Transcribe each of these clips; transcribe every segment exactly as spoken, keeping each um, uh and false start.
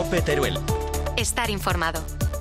COPE Teruel. Estar informado.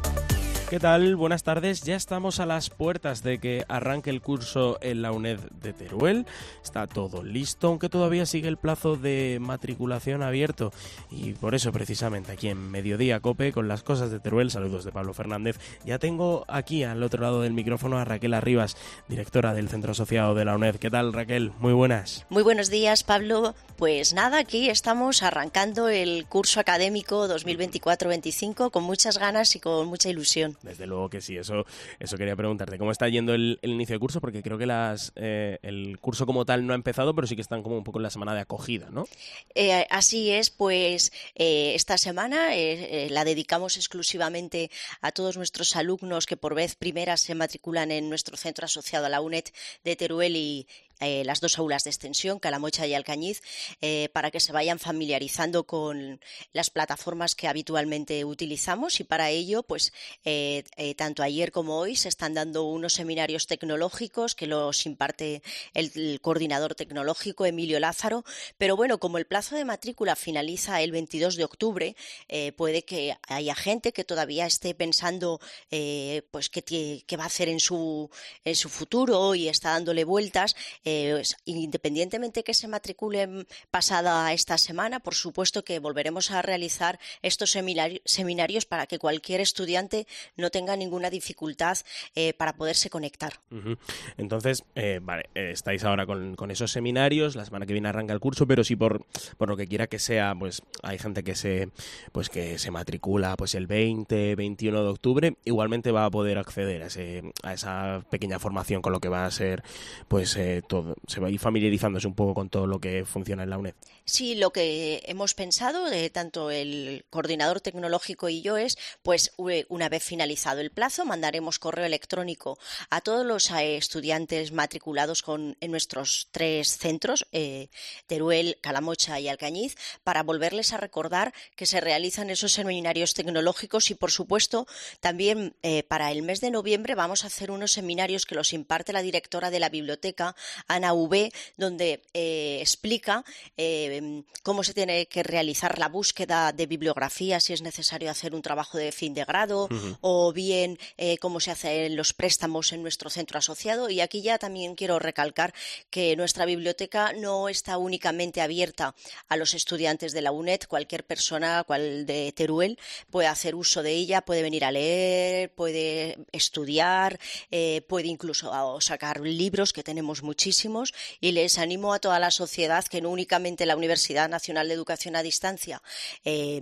¿Qué tal? Buenas tardes. Ya estamos a las puertas de que arranque el curso en la UNED de Teruel. Está todo listo, aunque todavía sigue el plazo de matriculación abierto. Y por eso, precisamente, aquí en Mediodía COPE, con las cosas de Teruel, saludos de Pablo Fernández, ya tengo aquí al otro lado del micrófono a Raquel Arribas, directora del Centro Asociado de la UNED. ¿Qué tal, Raquel? Muy buenas. Muy buenos días, Pablo. Pues nada, aquí estamos arrancando el curso académico dos mil veinticuatro veinticinco con muchas ganas y con mucha ilusión. Desde luego que sí, eso eso quería preguntarte. ¿Cómo está yendo el, el inicio de curso? Porque creo que las eh, el curso como tal no ha empezado, pero sí que están como un poco en la semana de acogida, ¿no? Eh, así es, pues eh, esta semana eh, eh, la dedicamos exclusivamente a todos nuestros alumnos que por vez primera se matriculan en nuestro centro asociado a la UNED de Teruel y Eh, las dos aulas de extensión, Calamocha y Alcañiz, eh, para que se vayan familiarizando con las plataformas que habitualmente utilizamos, y para ello, pues eh, eh, tanto ayer como hoy se están dando unos seminarios tecnológicos que los imparte el, el coordinador tecnológico Emilio Lázaro, pero bueno, como el plazo de matrícula finaliza el veintidós de octubre, eh, puede que haya gente que todavía esté pensando eh, pues qué, qué va a hacer en su, en su futuro y está dándole vueltas. Eh, independientemente que se matriculen pasada esta semana, por supuesto que volveremos a realizar estos seminari- seminarios para que cualquier estudiante no tenga ninguna dificultad eh, para poderse conectar. Uh-huh. Entonces, eh, vale, eh, estáis ahora con, con esos seminarios, la semana que viene arranca el curso, pero si por, por lo que quiera que sea, pues hay gente que se pues que se matricula pues el veinte, veintiuno de octubre, igualmente va a poder acceder a, ese, a esa pequeña formación con lo que va a ser pues eh, todo. Se va a ir familiarizándose un poco con todo lo que funciona en la UNED. Sí, lo que hemos pensado, eh, tanto el coordinador tecnológico y yo, es, pues una vez finalizado el plazo, mandaremos correo electrónico a todos los eh, estudiantes matriculados con, en nuestros tres centros, eh, Teruel, Calamocha y Alcañiz, para volverles a recordar que se realizan esos seminarios tecnológicos y, por supuesto, también eh, para el mes de noviembre vamos a hacer unos seminarios que los imparte la directora de la biblioteca, Ana V, donde eh, explica eh, cómo se tiene que realizar la búsqueda de bibliografía, si es necesario hacer un trabajo de fin de grado, uh-huh. o bien eh, cómo se hacen los préstamos en nuestro centro asociado. Y aquí ya también quiero recalcar que nuestra biblioteca no está únicamente abierta a los estudiantes de la UNED. Cualquier persona, cual de Teruel, puede hacer uso de ella, puede venir a leer, puede estudiar, eh, puede incluso sacar libros, que tenemos muchísimos. Y les animo a toda la sociedad que no únicamente la Universidad Nacional de Educación a Distancia, eh,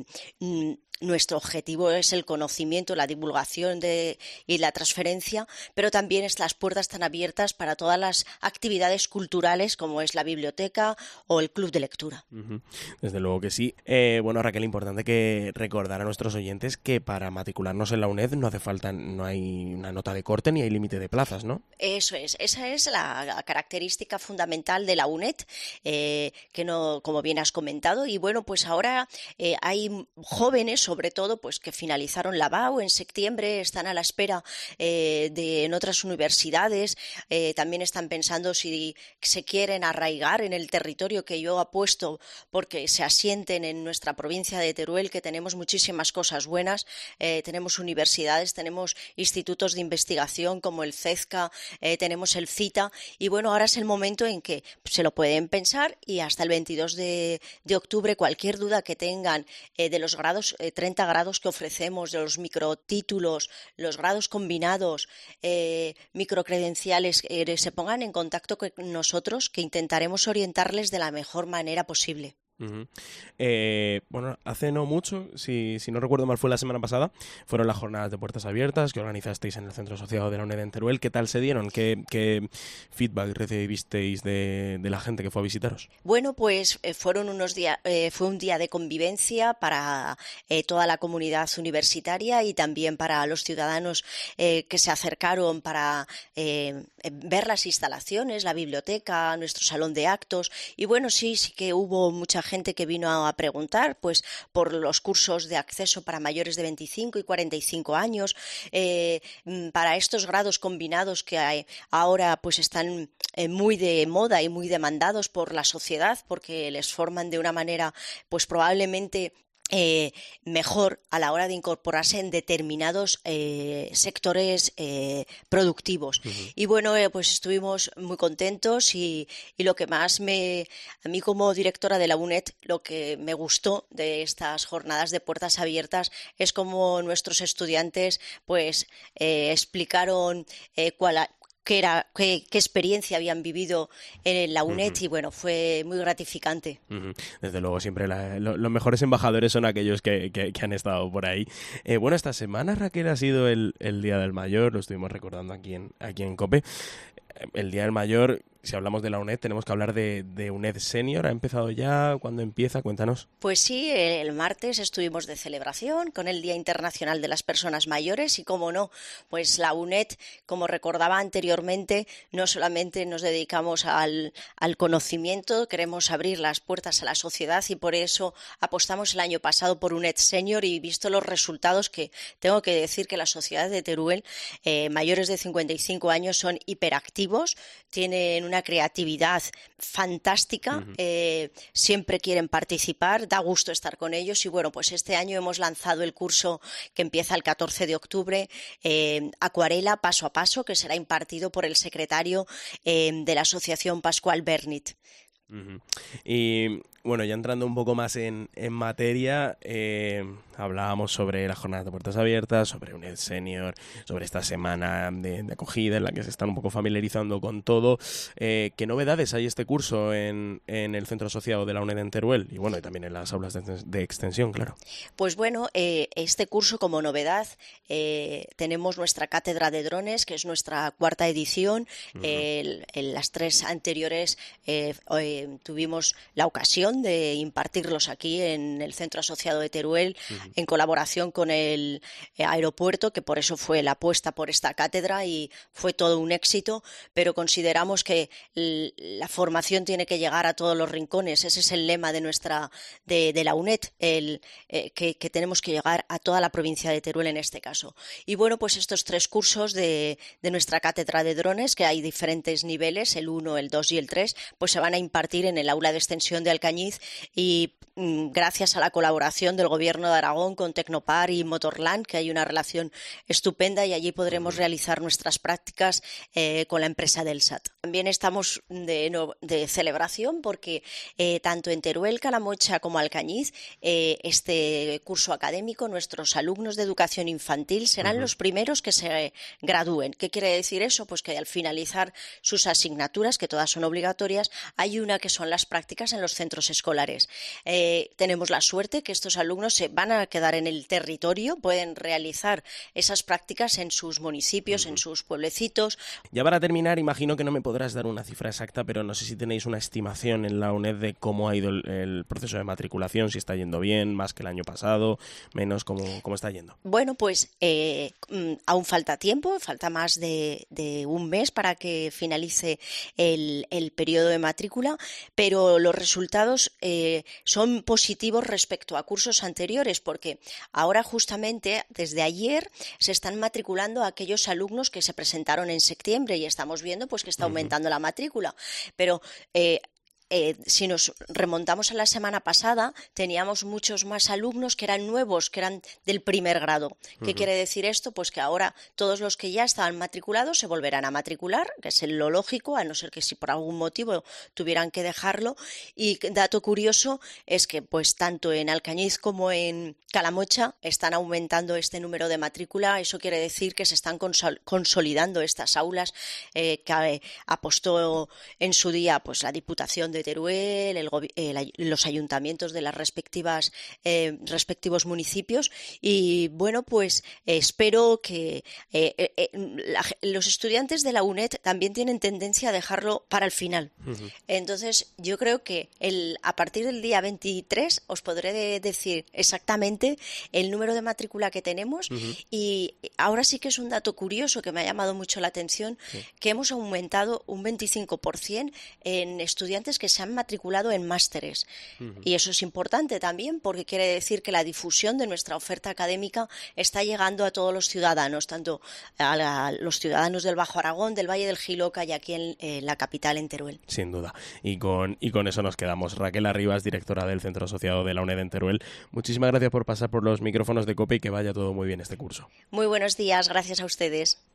nuestro objetivo es el conocimiento, la divulgación de, y la transferencia, pero también es, las puertas están abiertas para todas las actividades culturales como es la biblioteca o el club de lectura. Uh-huh. Desde luego que sí. Eh, bueno, Raquel, importante que recordar a nuestros oyentes que para matricularnos en la UNED no hace falta, no hay una nota de corte ni hay límite de plazas, ¿no? Eso es, esa es la, la característica fundamental de la UNED, eh, que no, como bien has comentado, y bueno, pues ahora eh, hay jóvenes, sobre todo, pues que finalizaron la B A U en septiembre, están a la espera eh, de en otras universidades, eh, también están pensando si se quieren arraigar en el territorio que yo apuesto porque se asienten en nuestra provincia de Teruel, que tenemos muchísimas cosas buenas, eh, tenemos universidades, tenemos institutos de investigación como el CEZCA, eh, tenemos el CITA, y bueno, ahora es el momento en que se lo pueden pensar, y hasta el veintidós de octubre cualquier duda que tengan eh, de los grados eh, treinta grados que ofrecemos, de los microtítulos, los grados combinados, eh, microcredenciales, eh, se pongan en contacto con nosotros, que intentaremos orientarles de la mejor manera posible. Uh-huh. Eh, bueno, hace no mucho, si, si no recuerdo mal, fue la semana pasada, fueron las jornadas de puertas abiertas que organizasteis en el Centro Asociado de la UNED en Teruel. ¿Qué tal se dieron? ¿Qué, qué feedback recibisteis de, de la gente que fue a visitaros? Bueno, pues eh, fueron unos días, eh, fue un día de convivencia para eh, toda la comunidad universitaria y también para los ciudadanos eh, que se acercaron para eh, ver las instalaciones, la biblioteca, nuestro salón de actos. Y bueno, sí, sí que hubo mucha gente que vino a preguntar pues por los cursos de acceso para mayores de veinticinco y cuarenta y cinco años, eh, para estos grados combinados que hay, ahora pues están eh, muy de moda y muy demandados por la sociedad, porque les forman de una manera pues probablemente Eh, mejor a la hora de incorporarse en determinados eh, sectores eh, productivos. Uh-huh. Y bueno, eh, pues estuvimos muy contentos y, y lo que más me, a mí como directora de la U N E D, lo que me gustó de estas jornadas de puertas abiertas es cómo nuestros estudiantes pues eh, explicaron eh, cuál a, Qué, era, qué, qué experiencia habían vivido en la U N E D uh-huh. y bueno, fue muy gratificante. Uh-huh. Desde luego, siempre la, lo, los mejores embajadores son aquellos que, que, que han estado por ahí. Eh, bueno, esta semana, Raquel, ha sido el, el Día del Mayor, lo estuvimos recordando aquí en, aquí en COPE. El Día del Mayor, si hablamos de la U N E D, tenemos que hablar de, de U N E D Senior. ¿Ha empezado ya? ¿Cuándo empieza? Cuéntanos. Pues sí, el martes estuvimos de celebración con el Día Internacional de las Personas Mayores y, cómo no, pues la U N E D, como recordaba anteriormente, no solamente nos dedicamos al, al conocimiento, queremos abrir las puertas a la sociedad y por eso apostamos el año pasado por U N E D Senior y visto los resultados que tengo que decir que la sociedad de Teruel, eh, mayores de cincuenta y cinco años, son hiperactivos, tienen una creatividad fantástica, uh-huh. eh, siempre quieren participar, da gusto estar con ellos y bueno, pues este año hemos lanzado el curso que empieza el catorce de octubre, eh, Acuarela Paso a Paso, que será impartido por el secretario eh, de la Asociación Pascual Bernit. Uh-huh. Y bueno, ya entrando un poco más en, en materia, eh, hablábamos sobre las jornadas de puertas abiertas, sobre U N E D Senior, sobre esta semana de, de acogida en la que se están un poco familiarizando con todo. Eh, ¿Qué novedades hay este curso en, en el centro asociado de la U N E D en Teruel? Y bueno, y también en las aulas de, de extensión, claro. Pues bueno, eh, este curso como novedad eh, tenemos nuestra cátedra de drones, que es nuestra cuarta edición. Uh-huh. Eh, en las tres anteriores eh, eh, tuvimos la ocasión de impartirlos aquí en el centro asociado de Teruel, uh-huh. en colaboración con el aeropuerto, que por eso fue la apuesta por esta cátedra y fue todo un éxito, pero consideramos que la formación tiene que llegar a todos los rincones. Ese es el lema de nuestra de, de la U N E D, el, eh, que, que tenemos que llegar a toda la provincia de Teruel en este caso. Y bueno, pues estos tres cursos de, de nuestra cátedra de drones, que hay diferentes niveles, el uno, el dos y el tres, pues se van a impartir en el aula de extensión de Alcañiz y mm, gracias a la colaboración del Gobierno de Aragón con Tecnopar y Motorland, que hay una relación estupenda y allí podremos realizar nuestras prácticas eh, con la empresa del S A T. También estamos de, no, de celebración porque eh, tanto en Teruel, Calamocha como Alcañiz, eh, este curso académico, nuestros alumnos de educación infantil serán uh-huh. los primeros que se gradúen. ¿Qué quiere decir eso? Pues que al finalizar sus asignaturas, que todas son obligatorias, hay una que son las prácticas en los centros escolares. Eh, tenemos la suerte que estos alumnos se van a quedar en el territorio, pueden realizar esas prácticas en sus municipios, uh-huh. en sus pueblecitos. Ya para terminar, imagino que no me podrás dar una cifra exacta, pero no sé si tenéis una estimación en la U N E D de cómo ha ido el, el proceso de matriculación, si está yendo bien, más que el año pasado, menos, cómo, cómo está yendo. Bueno, pues eh, aún falta tiempo, falta más de, de un mes para que finalice el, el periodo de matrícula, pero los resultados eh, son positivos respecto a cursos anteriores, porque ahora justamente desde ayer se están matriculando a aquellos alumnos que se presentaron en septiembre y estamos viendo pues que está aumentando uh-huh. la matrícula, pero eh, Eh, si nos remontamos a la semana pasada, teníamos muchos más alumnos que eran nuevos, que eran del primer grado. ¿Qué uh-huh. quiere decir esto? Pues que ahora todos los que ya estaban matriculados se volverán a matricular, que es lo lógico, a no ser que si por algún motivo tuvieran que dejarlo. Y dato curioso es que pues tanto en Alcañiz como en Calamocha están aumentando este número de matrícula. Eso quiere decir que se están consol- consolidando estas aulas eh, que eh, apostó en su día pues la Diputación de Teruel, el, el, los ayuntamientos de las respectivas eh, respectivos municipios y bueno pues eh, espero que eh, eh, la, los estudiantes de la U N E D también tienen tendencia a dejarlo para el final. Uh-huh. Entonces yo creo que el, a partir del día veintitrés os podré de decir exactamente el número de matrícula que tenemos uh-huh. y ahora sí que es un dato curioso que me ha llamado mucho la atención, sí. que hemos aumentado un veinticinco por ciento en estudiantes que se han matriculado en másteres. Uh-huh. Y eso es importante también porque quiere decir que la difusión de nuestra oferta académica está llegando a todos los ciudadanos, tanto a, la, a los ciudadanos del Bajo Aragón, del Valle del Jiloca y aquí en, en la capital, en Teruel. Sin duda. Y con, y con eso nos quedamos. Raquel Arribas, directora del Centro Asociado de la UNED en Teruel, muchísimas gracias por pasar por los micrófonos de COPE y que vaya todo muy bien este curso. Muy buenos días, gracias a ustedes.